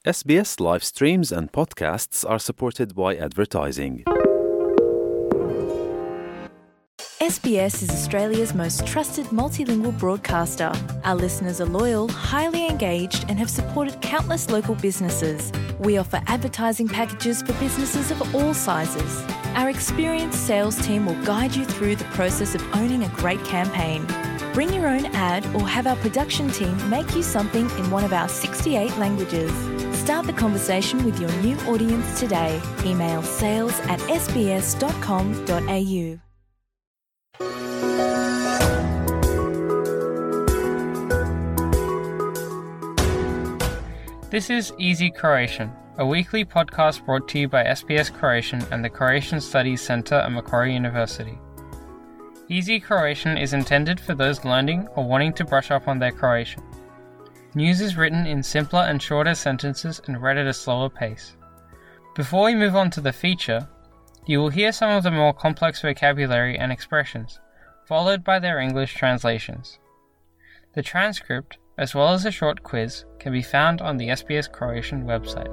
SBS live streams and podcasts are supported by advertising. SBS is Australia's most trusted multilingual broadcaster. Our listeners are loyal, highly engaged, and have supported countless local businesses. We offer advertising packages for businesses of all sizes. Our experienced sales team will guide you through the process of owning a great campaign. Bring your own ad or have our production team make you something in one of our 68 languages. Start the conversation with your new audience today. Email sales@sbs.com.au. This is Easy Croatian, a weekly podcast brought to you by SBS Croatian and the Croatian Studies Centre at Macquarie University. Easy Croatian is intended for those learning or wanting to brush up on their Croatian. News is written in simpler and shorter sentences and read at a slower pace. Before we move on to the feature, you will hear some of the more complex vocabulary and expressions, followed by their English translations. The transcript, as well as a short quiz, can be found on the SBS Croatian website.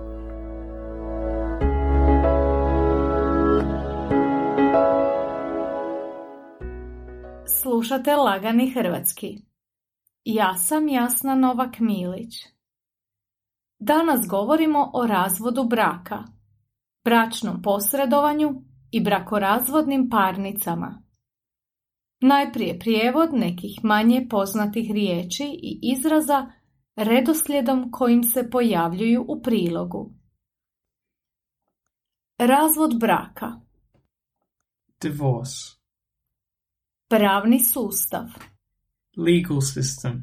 Slušate Lagani hrvatski. Ja sam Jasna Novak-Milić. Danas govorimo o razvodu braka, bračnom posredovanju i brakorazvodnim parnicama. Najprije prijevod nekih manje poznatih riječi i izraza redoslijedom kojim se pojavljuju u prilogu. Razvod braka. Divorce. Pravni sustav. Legal system.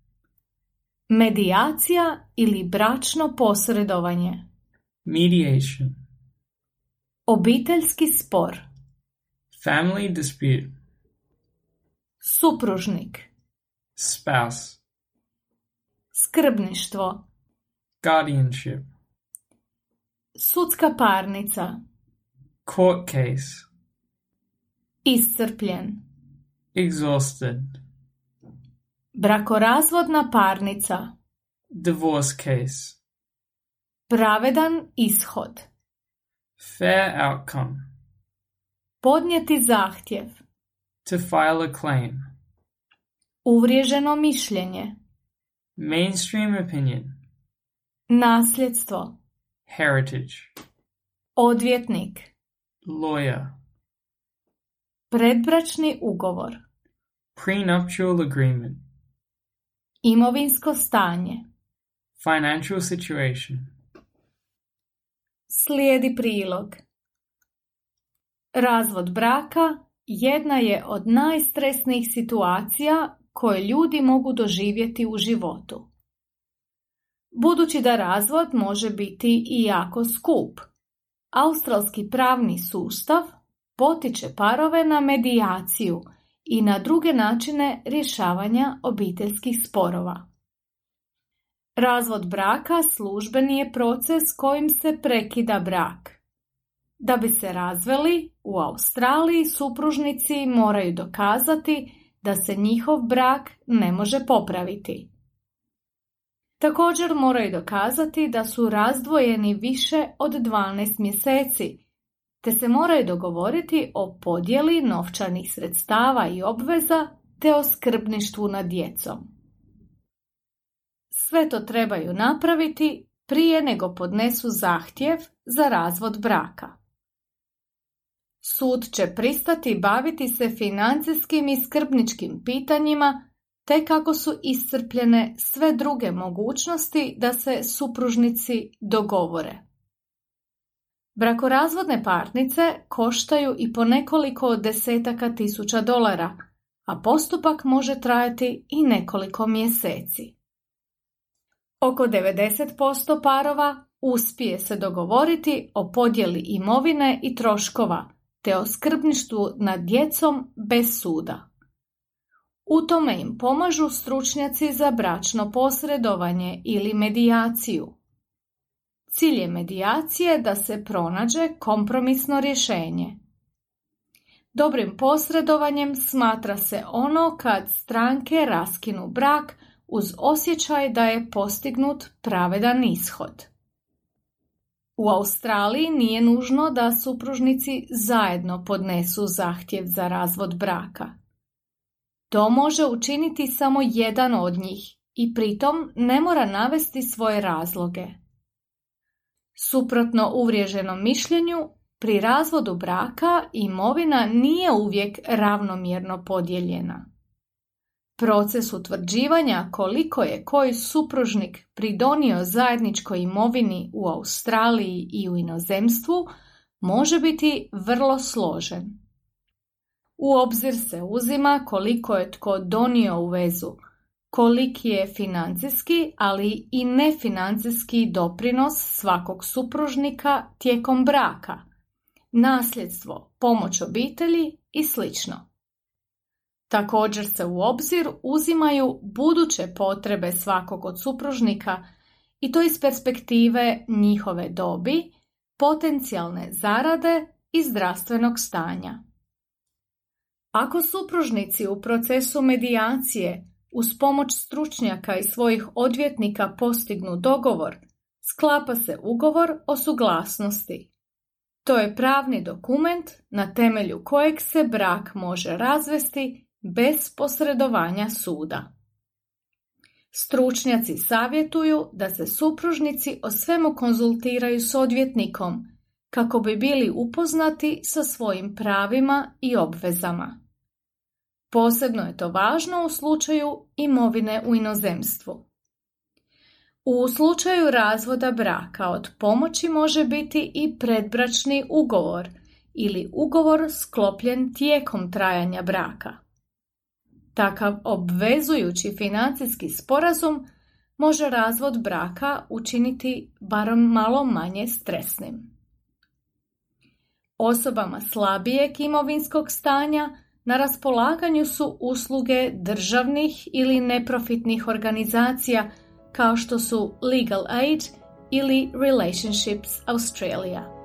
Medijacija ili bračno posredovanje. Mediation. Obiteljski spor. Family dispute. Supružnik. Spouse. Skrbništvo. Guardianship. Sudska parnica. Court case. Iscrpljen. Exhausted. Brakorazvodna parnica. Divorce case. Pravedan ishod. Fair outcome. Podnijeti zahtjev. To file a claim. Uvriježeno mišljenje. Mainstream opinion. Nasljedstvo. Heritage. Odvjetnik. Lawyer. Predbračni ugovor. Prenuptial agreement. Imovinsko stanje. Financial situation. Slijedi prilog. Razvod braka jedna je od najstresnijih situacija koje ljudi mogu doživjeti u životu. Budući da razvod može biti i jako skup, australski pravni sustav potiče parove na medijaciju i na druge načine rješavanja obiteljskih sporova. Razvod braka službeni je proces kojim se prekida brak. Da bi se razveli, u Australiji supružnici moraju dokazati da se njihov brak ne može popraviti. Također moraju dokazati da su razdvojeni više od 12 mjeseci, te se moraju dogovoriti o podjeli novčanih sredstava i obveza te o skrbništvu nad djecom. Sve to trebaju napraviti prije nego podnesu zahtjev za razvod braka. Sud će pristati baviti se financijskim i skrbničkim pitanjima te kako su iscrpljene sve druge mogućnosti da se supružnici dogovore. Brakorazvodne parnice koštaju i po nekoliko desetaka tisuća dolara, a postupak može trajati i nekoliko mjeseci. Oko 90% parova uspije se dogovoriti o podjeli imovine i troškova, te o skrbništvu nad djecom bez suda. U tome im pomažu stručnjaci za bračno posredovanje ili medijaciju. Cilj je medijacije da se pronađe kompromisno rješenje. Dobrim posredovanjem smatra se ono kad stranke raskinu brak uz osjećaj da je postignut pravedan ishod. U Australiji nije nužno da supružnici zajedno podnesu zahtjev za razvod braka. To može učiniti samo jedan od njih i pritom ne mora navesti svoje razloge. Suprotno uvriježenom mišljenju, pri razvodu braka imovina nije uvijek ravnomjerno podijeljena. Proces utvrđivanja koliko je koji supružnik pridonio zajedničkoj imovini u Australiji i u inozemstvu može biti vrlo složen. U obzir se uzima koliko je tko donio u vezu, koliki je financijski, ali i nefinancijski doprinos svakog supružnika tijekom braka, nasljedstvo, pomoć obitelji i sl. Također se u obzir uzimaju buduće potrebe svakog od supružnika i to iz perspektive njihove dobi, potencijalne zarade i zdravstvenog stanja. Ako supružnici u procesu medijacije uz pomoć stručnjaka i svojih odvjetnika postignu dogovor, sklapa se ugovor o suglasnosti. To je pravni dokument na temelju kojeg se brak može razvesti bez posredovanja suda. Stručnjaci savjetuju da se supružnici o svemu konzultiraju s odvjetnikom kako bi bili upoznati sa svojim pravima i obvezama. Posebno je to važno u slučaju imovine u inozemstvu. U slučaju razvoda braka od pomoći može biti i predbračni ugovor ili ugovor sklopljen tijekom trajanja braka. Takav obvezujući financijski sporazum može razvod braka učiniti barem malo manje stresnim. Osobama slabijeg imovinskog stanja na raspolaganju su usluge državnih ili neprofitnih organizacija kao što su Legal Aid ili Relationships Australia.